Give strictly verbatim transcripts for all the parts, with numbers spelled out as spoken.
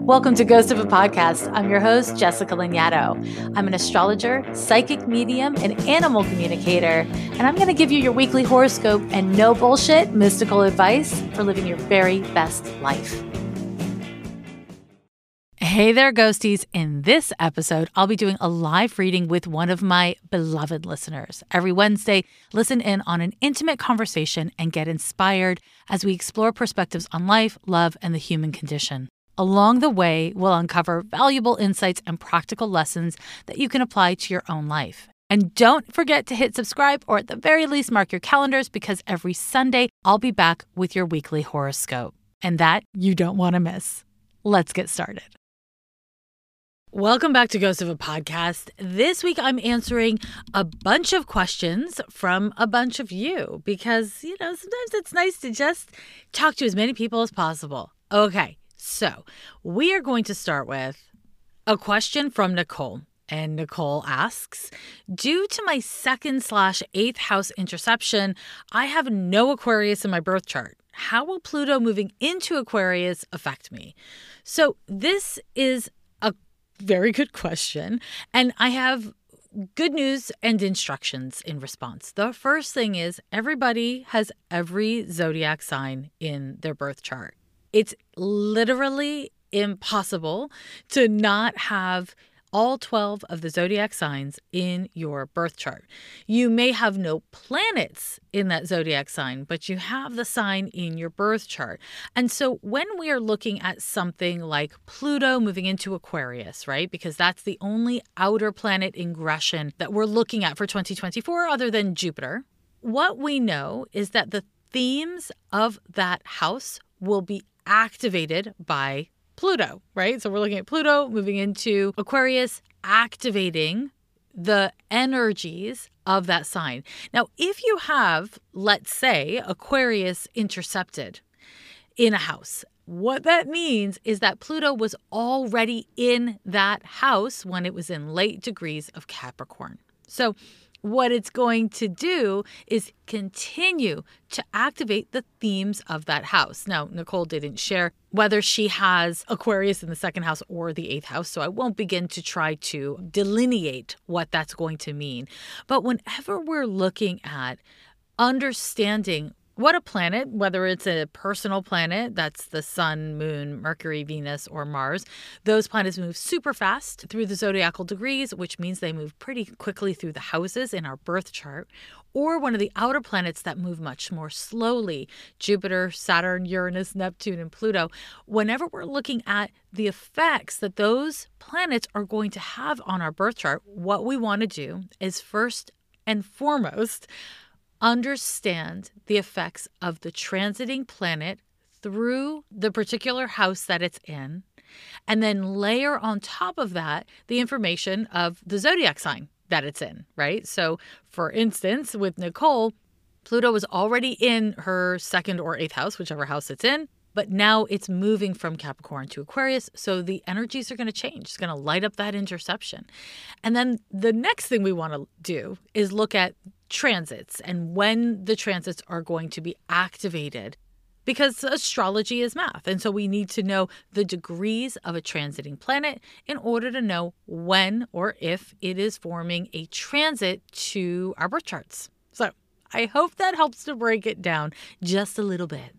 Welcome to Ghost of a Podcast. I'm your host, Jessica Lanyadoo. I'm an astrologer, psychic medium, and animal communicator, and I'm going to give you your weekly horoscope and no bullshit mystical advice for living your very best life. Hey there, ghosties. In this episode, I'll be doing a live reading with one of my beloved listeners. Every Wednesday, listen in on an intimate conversation and get inspired as we explore perspectives on life, love, and the human condition. Along the way, we'll uncover valuable insights and practical lessons that you can apply to your own life. And don't forget to hit subscribe, or at the very least mark your calendars, because every Sunday I'll be back with your weekly horoscope. And that you don't want to miss. Let's get started. Welcome back to Ghost of a Podcast. This week I'm answering a bunch of questions from a bunch of you because, you know, sometimes it's nice to just talk to as many people as possible. Okay. So we are going to start with a question from Nicole. And Nicole asks, due to my second slash eighth house interception, I have no Aquarius in my birth chart. How will Pluto moving into Aquarius affect me? So this is a very good question. And I have good news and instructions in response. The first thing is everybody has every zodiac sign in their birth chart. It's literally impossible to not have all twelve of the zodiac signs in your birth chart. You may have no planets in that zodiac sign, but you have the sign in your birth chart. And so when we are looking at something like Pluto moving into Aquarius, right? Because that's the only outer planet ingression that we're looking at for twenty twenty-four other than Jupiter. What we know is that the themes of that house will be activated by Pluto, right? So we're looking at Pluto moving into Aquarius, activating the energies of that sign. Now, if you have, let's say, Aquarius intercepted in a house, what that means is that Pluto was already in that house when it was in late degrees of Capricorn. So what it's going to do is continue to activate the themes of that house. Now, Nicole didn't share whether she has Aquarius in the second house or the eighth house, so I won't begin to try to delineate what that's going to mean. But whenever we're looking at understanding what a planet, whether it's a personal planet, that's the sun, moon, Mercury, Venus, or Mars, those planets move super fast through the zodiacal degrees, which means they move pretty quickly through the houses in our birth chart, or one of the outer planets that move much more slowly, Jupiter, Saturn, Uranus, Neptune, and Pluto. Whenever we're looking at the effects that those planets are going to have on our birth chart, what we want to do is first and foremost understand the effects of the transiting planet through the particular house that it's in, and then layer on top of that the information of the zodiac sign that it's in, right? So, for instance, with Nicole, Pluto was already in her second or eighth house, whichever house it's in, but now it's moving from Capricorn to Aquarius, so the energies are going to change. It's going to light up that interception. And then the next thing we want to do is look at transits and when the transits are going to be activated, because astrology is math. And so we need to know the degrees of a transiting planet in order to know when or if it is forming a transit to our birth charts. So I hope that helps to break it down just a little bit.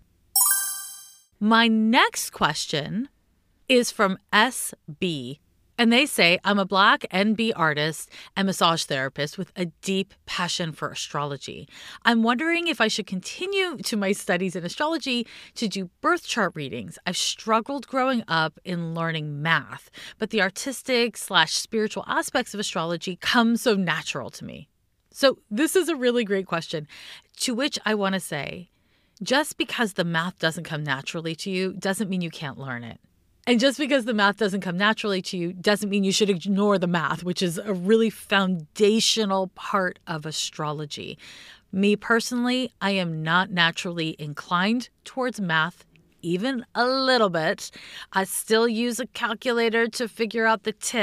My next question is from S B. And they say, I'm a Black N B artist and massage therapist with a deep passion for astrology. I'm wondering if I should continue to my studies in astrology to do birth chart readings. I've struggled growing up in learning math, but the artistic slash spiritual aspects of astrology come so natural to me. So this is a really great question, to which I want to say, just because the math doesn't come naturally to you doesn't mean you can't learn it. And just because the math doesn't come naturally to you doesn't mean you should ignore the math, which is a really foundational part of astrology. Me personally, I am not naturally inclined towards math, even a little bit. I still use a calculator to figure out the tip.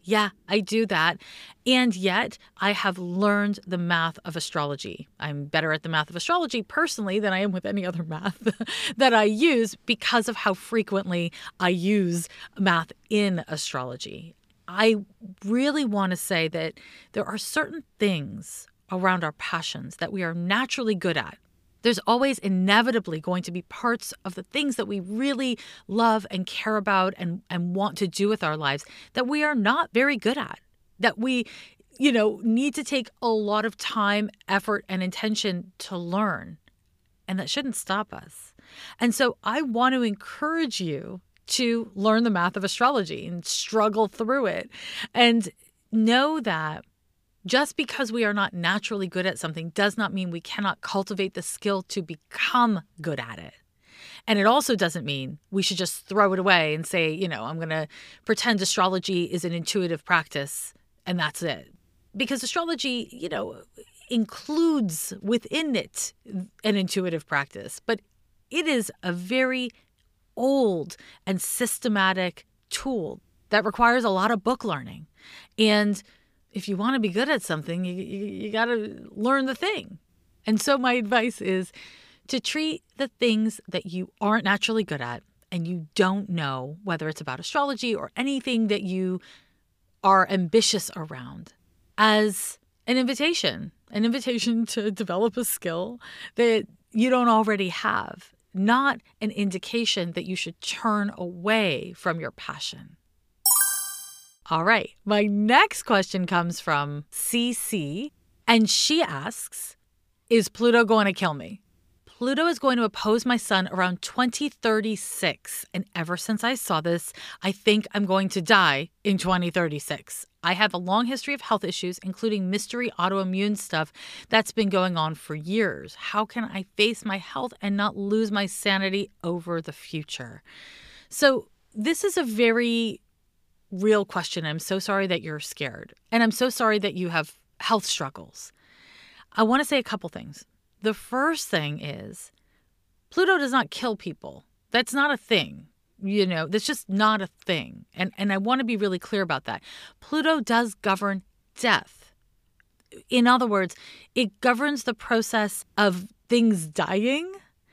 Yeah, I do that. And yet I have learned the math of astrology. I'm better at the math of astrology personally than I am with any other math that I use because of how frequently I use math in astrology. I really want to say that there are certain things around our passions that we are naturally good at. There's always inevitably going to be parts of the things that we really love and care about and, and want to do with our lives that we are not very good at, that we, you know, need to take a lot of time, effort, and intention to learn. And that shouldn't stop us. And so I want to encourage you to learn the math of astrology and struggle through it and know that just because we are not naturally good at something does not mean we cannot cultivate the skill to become good at it. And it also doesn't mean we should just throw it away and say, you know, I'm going to pretend astrology is an intuitive practice and that's it. Because astrology, you know, includes within it an intuitive practice, but it is a very old and systematic tool that requires a lot of book learning. And if you want to be good at something, you, you, you got to learn the thing. And so my advice is to treat the things that you aren't naturally good at and you don't know, whether it's about astrology or anything that you are ambitious around, as an invitation, an invitation to develop a skill that you don't already have, not an indication that you should turn away from your passion. All right, my next question comes from C C, and she asks, is Pluto going to kill me? Pluto is going to oppose my sun around twenty thirty-six, and ever since I saw this, I think I'm going to die in twenty thirty-six. I have a long history of health issues, including mystery autoimmune stuff that's been going on for years. How can I face my health and not lose my sanity over the future? So this is a very real question. I'm so sorry that you're scared. And I'm so sorry that you have health struggles. I want to say a couple things. The first thing is Pluto does not kill people. That's not a thing. You know, that's just not a thing. And, and I want to be really clear about that. Pluto does govern death. In other words, it governs the process of things dying,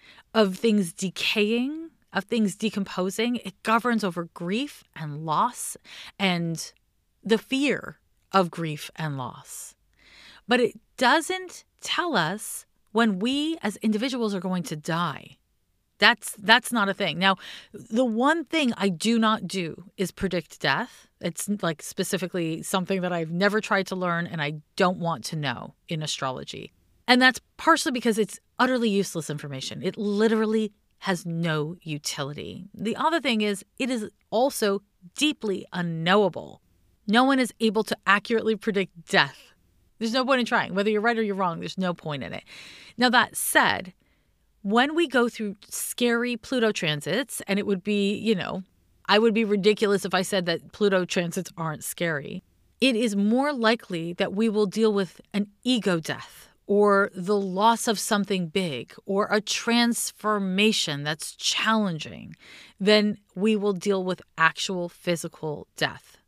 of things decaying, of things decomposing. It governs over grief and loss and the fear of grief and loss. But it doesn't tell us when we as individuals are going to die. That's that's not a thing. Now, the one thing I do not do is predict death. It's like specifically something that I've never tried to learn and I don't want to know in astrology. And that's partially because it's utterly useless information. It literally has no utility. The other thing is it is also deeply unknowable. No one is able to accurately predict death. There's no point in trying. Whether you're right or you're wrong, there's no point in it. Now, that said, when we go through scary Pluto transits, and it would be, you know, I would be ridiculous if I said that Pluto transits aren't scary, it is more likely that we will deal with an ego death, or the loss of something big, or a transformation that's challenging, then we will deal with actual physical death.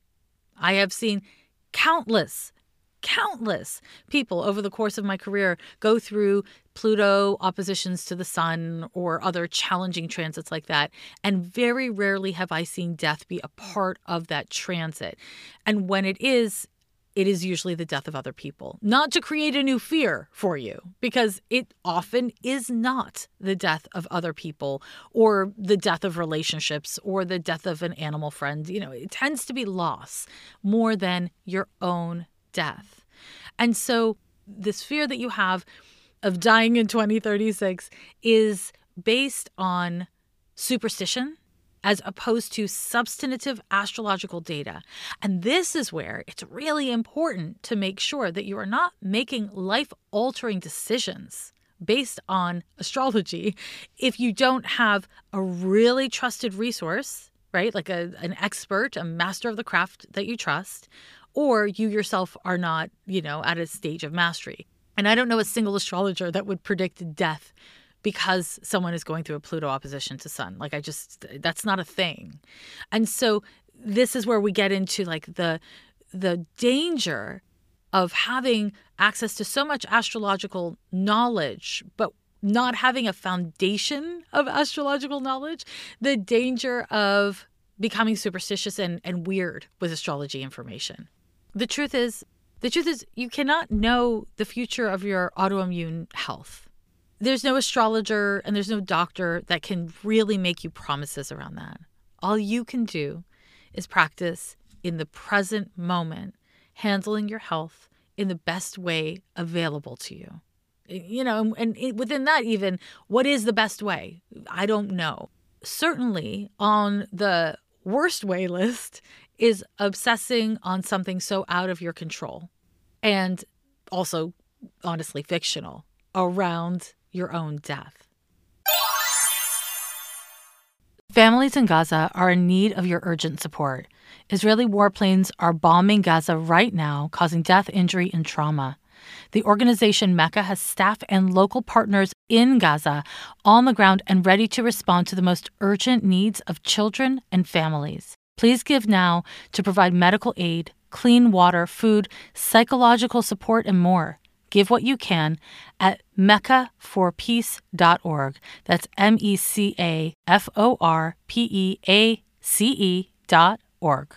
I have seen countless, countless people over the course of my career go through Pluto oppositions to the sun or other challenging transits like that, and very rarely have I seen death be a part of that transit. And when it is, it is usually the death of other people. Not to create a new fear for you, because it often is not the death of other people or the death of relationships or the death of an animal friend. You know, it tends to be loss more than your own death. And so this fear that you have of dying in twenty thirty-six is based on superstition as opposed to substantive astrological data. And this is where it's really important to make sure that you are not making life-altering decisions based on astrology if you don't have a really trusted resource, right? Like a, an expert, a master of the craft that you trust, or you yourself are not, you know, at a stage of mastery. And I don't know a single astrologer that would predict death because someone is going through a Pluto opposition to Sun. Like I just, that's not a thing. And so this is where we get into like the the danger of having access to so much astrological knowledge, but not having a foundation of astrological knowledge, the danger of becoming superstitious and, and weird with astrology information. The truth is, the truth is you cannot know the future of your autoimmune health. There's no astrologer and there's no doctor that can really make you promises around that. All you can do is practice in the present moment, handling your health in the best way available to you. You know, and within that even, what is the best way? I don't know. Certainly on the worst way list is obsessing on something so out of your control and also, honestly, fictional around your own death. Families in Gaza are in need of your urgent support. Israeli warplanes are bombing Gaza right now, causing death, injury, and trauma. The organization Mecca has staff and local partners in Gaza on the ground and ready to respond to the most urgent needs of children and families. Please give now to provide medical aid, clean water, food, psychological support, and more. Give what you can at mecca for peace dot org. That's M E C A F O R P E A C E dot org.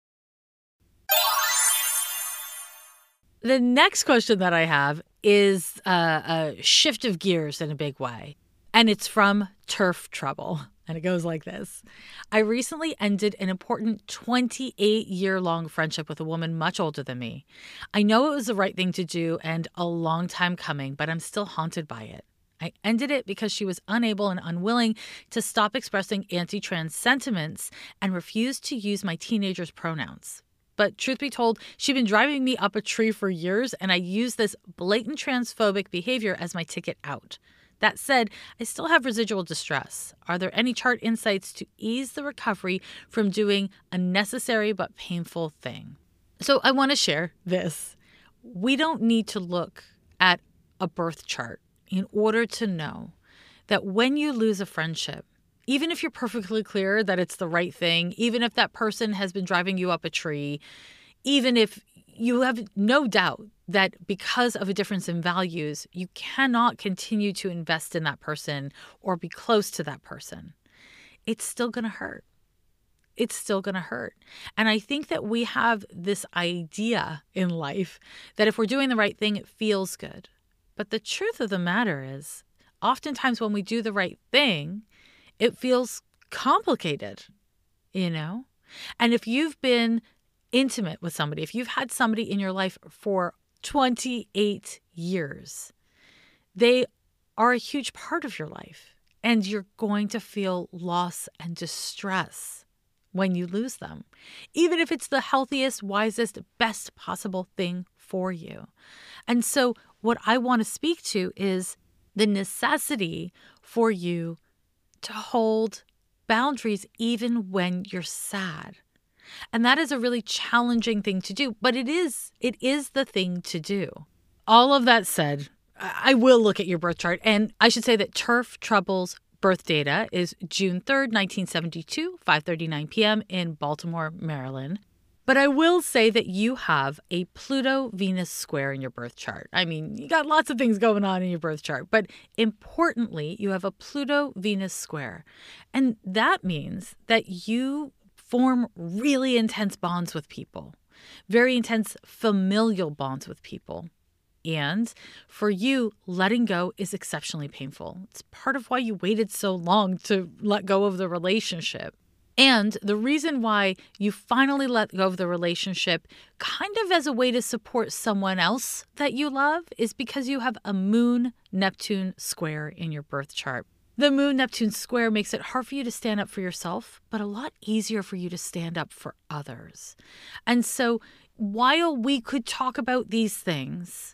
The next question that I have is uh, a shift of gears in a big way, and it's from Turf Trouble, and it goes like this. I recently ended an important twenty-eight-year-long friendship with a woman much older than me. I know it was the right thing to do and a long time coming, but I'm still haunted by it. I ended it because she was unable and unwilling to stop expressing anti-trans sentiments and refused to use my teenager's pronouns. But truth be told, she'd been driving me up a tree for years, and I used this blatant transphobic behavior as my ticket out. That said, I still have residual distress. Are there any chart insights to ease the recovery from doing a necessary but painful thing? So I want to share this. We don't need to look at a birth chart in order to know that when you lose a friendship, even if you're perfectly clear that it's the right thing, even if that person has been driving you up a tree, even if you have no doubt that because of a difference in values, you cannot continue to invest in that person or be close to that person, it's still going to hurt. It's still going to hurt. And I think that we have this idea in life that if we're doing the right thing, it feels good. But the truth of the matter is, oftentimes when we do the right thing, it feels complicated, you know? And if you've been intimate with somebody, if you've had somebody in your life for twenty-eight years, they are a huge part of your life. And you're going to feel loss and distress when you lose them, even if it's the healthiest, wisest, best possible thing for you. And so what I want to speak to is the necessity for you to hold boundaries even when you're sad. And that is a really challenging thing to do, but it is, it is the thing to do. All of that said, I will look at your birth chart, and I should say that Turf Trouble's birth data is June third, nineteen seventy-two, five thirty-nine p.m. in Baltimore, Maryland. But I will say that you have a Pluto-Venus square in your birth chart. I mean, you got lots of things going on in your birth chart, but importantly, you have a Pluto-Venus square. And that means that you form really intense bonds with people, very intense familial bonds with people. And for you, letting go is exceptionally painful. It's part of why you waited so long to let go of the relationship. And the reason why you finally let go of the relationship, kind of as a way to support someone else that you love, is because you have a Moon-Neptune square in your birth chart. The Moon-Neptune square makes it hard for you to stand up for yourself, but a lot easier for you to stand up for others. And so while we could talk about these things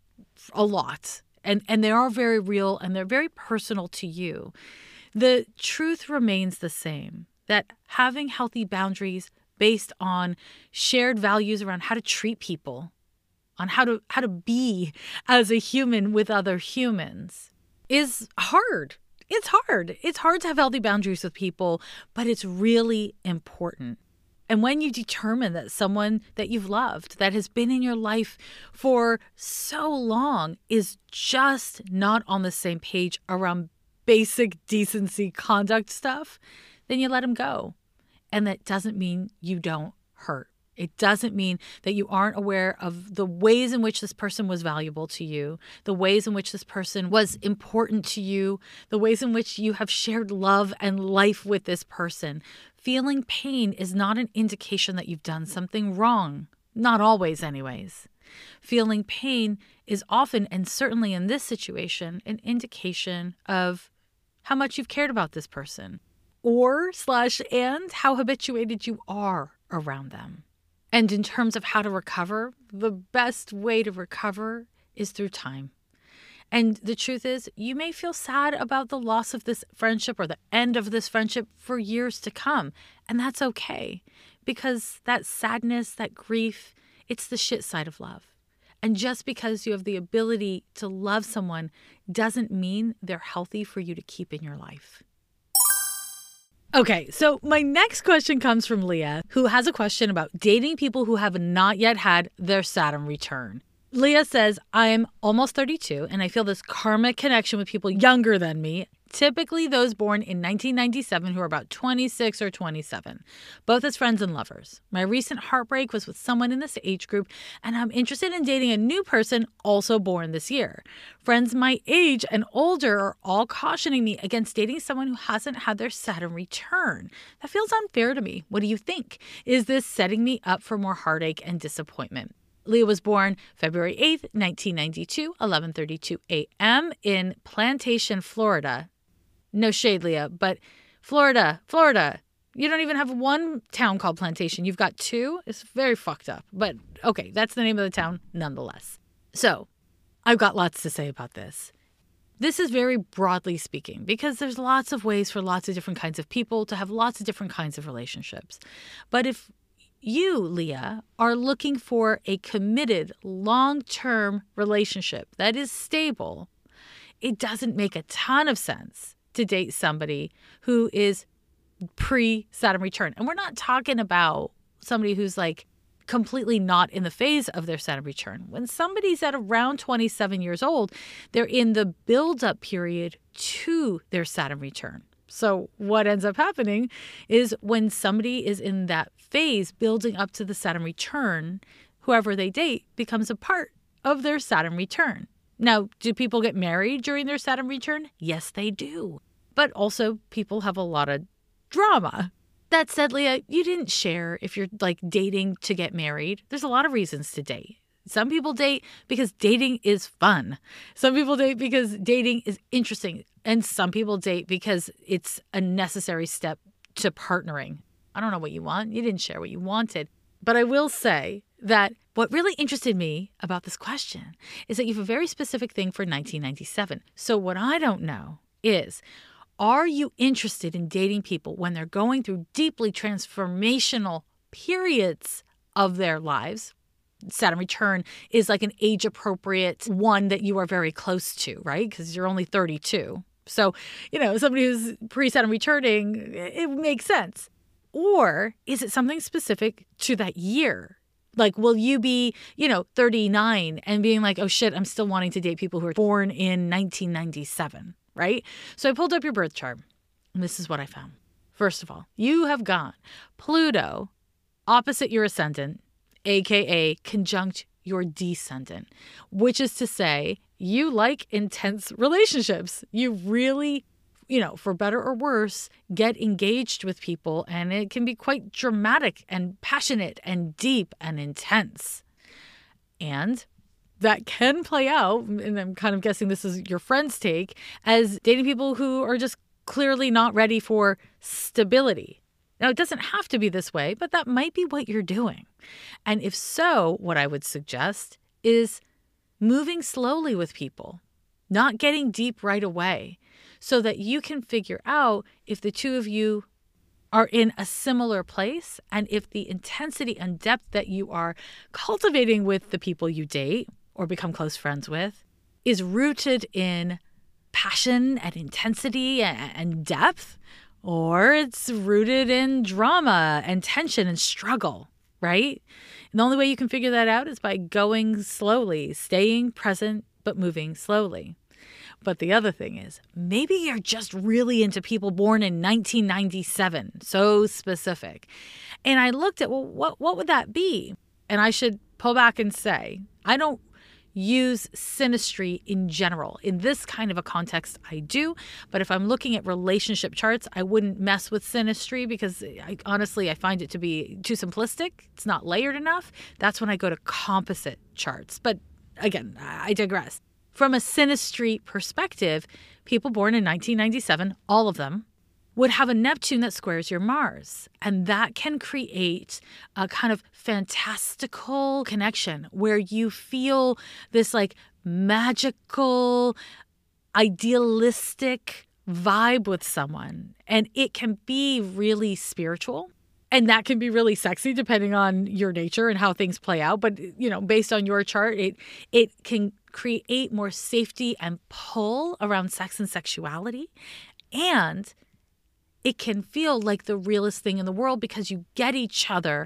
a lot, and, and they are very real and they're very personal to you, the truth remains the same. That having healthy boundaries based on shared values around how to treat people, on how to how to be as a human with other humans is hard. It's hard. It's hard to have healthy boundaries with people, but it's really important. And when you determine that someone that you've loved, that has been in your life for so long, is just not on the same page around basic decency conduct stuff, then you let them go. And that doesn't mean you don't hurt. It doesn't mean that you aren't aware of the ways in which this person was valuable to you, the ways in which this person was important to you, the ways in which you have shared love and life with this person. Feeling pain is not an indication that you've done something wrong. Not always, anyways. Feeling pain is often, and certainly in this situation, an indication of how much you've cared about this person, or slash and how habituated you are around them. And in terms of how to recover, the best way to recover is through time. And the truth is, you may feel sad about the loss of this friendship or the end of this friendship for years to come. And that's okay, because that sadness, that grief, it's the shit side of love. And just because you have the ability to love someone doesn't mean they're healthy for you to keep in your life. Okay, so my next question comes from Leah, who has a question about dating people who have not yet had their Saturn return. Leah says, I'm almost thirty-two, and I feel this karmic connection with people younger than me, typically those born in nineteen ninety-seven who are about twenty-six or twenty-seven, both as friends and lovers. My recent heartbreak was with someone in this age group, and I'm interested in dating a new person also born this year. Friends my age and older are all cautioning me against dating someone who hasn't had their Saturn return. That feels unfair to me. What do you think? Is this setting me up for more heartache and disappointment? Leah was born February eighth, nineteen ninety-two, eleven thirty-two a.m. in Plantation, Florida. No shade, Leah, but Florida, Florida, you don't even have one town called Plantation. You've got two. It's very fucked up. But okay, that's the name of the town nonetheless. So I've got lots to say about this. This is very broadly speaking, because there's lots of ways for lots of different kinds of people to have lots of different kinds of relationships. But if you, Leah, are looking for a committed, long-term relationship that is stable, it doesn't make a ton of sense to date somebody who is pre-Saturn return. And we're not talking about somebody who's like completely not in the phase of their Saturn return. When somebody's at around twenty-seven years old, they're in the build-up period to their Saturn return. So what ends up happening is when somebody is in that phase building up to the Saturn return, whoever they date becomes a part of their Saturn return. Now, do people get married during their Saturn return? Yes, they do. But also people have a lot of drama. That said, Leah, you didn't share if you're like dating to get married. There's a lot of reasons to date. Some people date because dating is fun. Some people date because dating is interesting. And some people date because it's a necessary step to partnering. I don't know what you want. You didn't share what you wanted. But I will say that what really interested me about this question is that you have a very specific thing for nineteen ninety-seven. So what I don't know is, are you interested in dating people when they're going through deeply transformational periods of their lives? Saturn return is like an age-appropriate one that you are very close to, right? Because you're only thirty-two. So, you know, somebody who's pre-Saturn returning, it makes sense. Or is it something specific to that year? Like, will you be, you know, thirty-nine and being like, oh shit, I'm still wanting to date people who are born in nineteen ninety-seven, right? So I pulled up your birth chart, and this is what I found. First of all, you have got Pluto opposite your ascendant, A K A conjunct your descendant, which is to say you like intense relationships. You really, you know, for better or worse, get engaged with people, and it can be quite dramatic and passionate and deep and intense. And that can play out, and I'm kind of guessing this is your friend's take, as dating people who are just clearly not ready for stability. Now, it doesn't have to be this way, but that might be what you're doing. And if so, what I would suggest is moving slowly with people, not getting deep right away, so that you can figure out if the two of you are in a similar place and if the intensity and depth that you are cultivating with the people you date or become close friends with is rooted in passion and intensity and depth, or it's rooted in drama and tension and struggle, right? And the only way you can figure that out is by going slowly, staying present, but moving slowly. But the other thing is, maybe you're just really into people born in nineteen ninety-seven, so specific. And I looked at, well, what, what would that be? And I should pull back and say, I don't use synastry in general. In this kind of a context, I do. But if I'm looking at relationship charts, I wouldn't mess with synastry because I, honestly, I find it to be too simplistic. It's not layered enough. That's when I go to composite charts. But again, I digress. From a synastry perspective, people born in nineteen ninety-seven, all of them, would have a Neptune that squares your Mars. And that can create a kind of fantastical connection where you feel this like magical, idealistic vibe with someone. And it can be really spiritual. And that can be really sexy depending on your nature and how things play out. But, you know, based on your chart, it it can create more safety and pull around sex and sexuality. And it can feel like the realest thing in the world because you get each other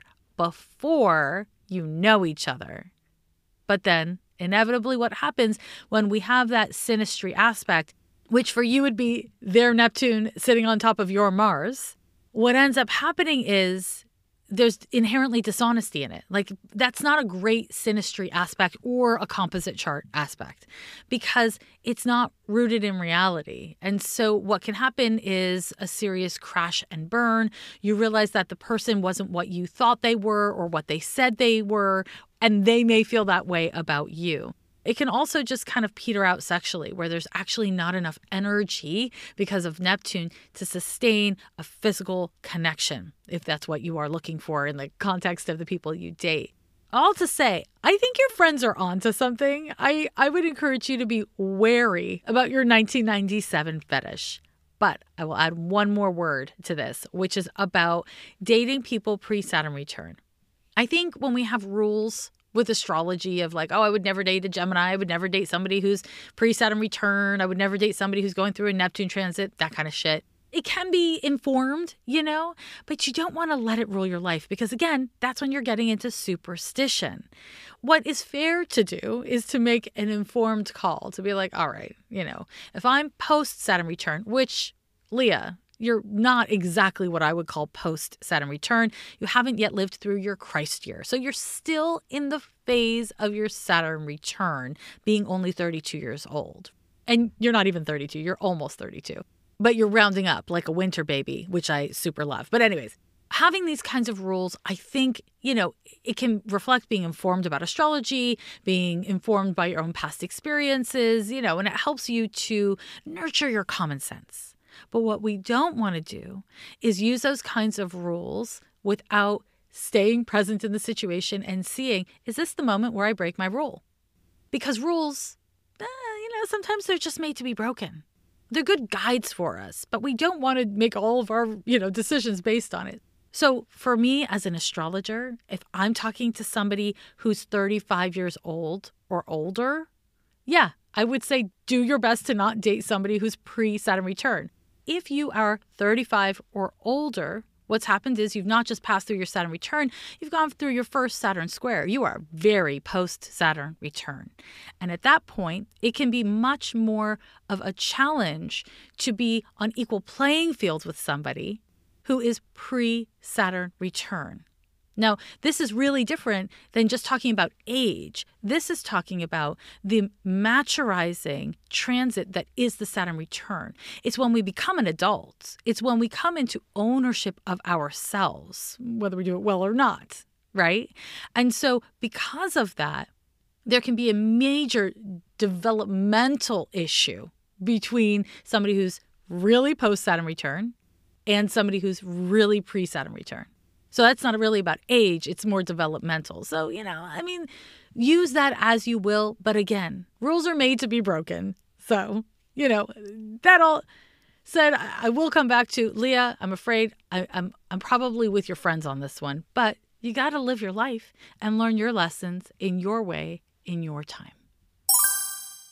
before you know each other. But then inevitably what happens when we have that synastry aspect, which for you would be their Neptune sitting on top of your Mars, what ends up happening is there's inherently dishonesty in it. Like that's not a great synastry aspect or a composite chart aspect because it's not rooted in reality. And so what can happen is a serious crash and burn. You realize that the person wasn't what you thought they were or what they said they were, and they may feel that way about you. It can also just kind of peter out sexually, where there's actually not enough energy because of Neptune to sustain a physical connection, if that's what you are looking for in the context of the people you date. All to say, I think your friends are onto something. I, I would encourage you to be wary about your nineteen ninety-seven fetish. But I will add one more word to this, which is about dating people pre-Saturn return. I think when we have rules with astrology of like, oh, I would never date a Gemini. I would never date somebody who's pre-Saturn return. I would never date somebody who's going through a Neptune transit, that kind of shit. It can be informed, you know, but you don't want to let it rule your life because, again, that's when you're getting into superstition. What is fair to do is to make an informed call to be like, all right, you know, if I'm post-Saturn return, which, Leah, you're not exactly what I would call post-Saturn return. You haven't yet lived through your Christ year. So you're still in the phase of your Saturn return, being only thirty-two years old. And you're not even thirty-two. You're almost thirty-two. But you're rounding up like a winter baby, which I super love. But anyways, having these kinds of rules, I think, you know, it can reflect being informed about astrology, being informed by your own past experiences, you know, and it helps you to nurture your common sense. But what we don't want to do is use those kinds of rules without staying present in the situation and seeing, is this the moment where I break my rule? Because rules, eh, you know, sometimes they're just made to be broken. They're good guides for us, but we don't want to make all of our, you know, decisions based on it. So for me as an astrologer, if I'm talking to somebody who's thirty-five years old or older, yeah, I would say do your best to not date somebody who's pre-Saturn return. If you are thirty-five or older, what's happened is you've not just passed through your Saturn return, you've gone through your first Saturn square. You are very post-Saturn return. And at that point, it can be much more of a challenge to be on equal playing fields with somebody who is pre-Saturn return. Now, this is really different than just talking about age. This is talking about the maturizing transit that is the Saturn return. It's when we become an adult. It's when we come into ownership of ourselves, whether we do it well or not, right? And so because of that, there can be a major developmental issue between somebody who's really post-Saturn return and somebody who's really pre-Saturn return. So that's not really about age. It's more developmental. So, you know, I mean, use that as you will. But again, rules are made to be broken. So, you know, that all said, I will come back to Leah. I'm afraid I, I'm I'm probably with your friends on this one. But you got to live your life and learn your lessons in your way, in your time.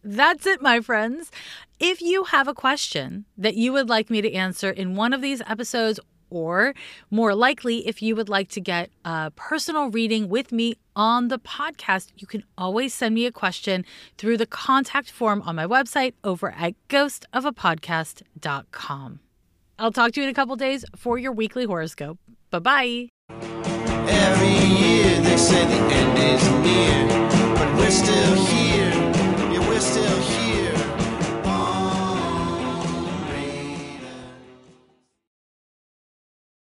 That's it, my friends. If you have a question that you would like me to answer in one of these episodes, or more likely, if you would like to get a personal reading with me on the podcast, you can always send me a question through the contact form on my website over at ghost of a podcast dot com. I'll talk to you in a couple days for your weekly horoscope. Bye-bye. Every year.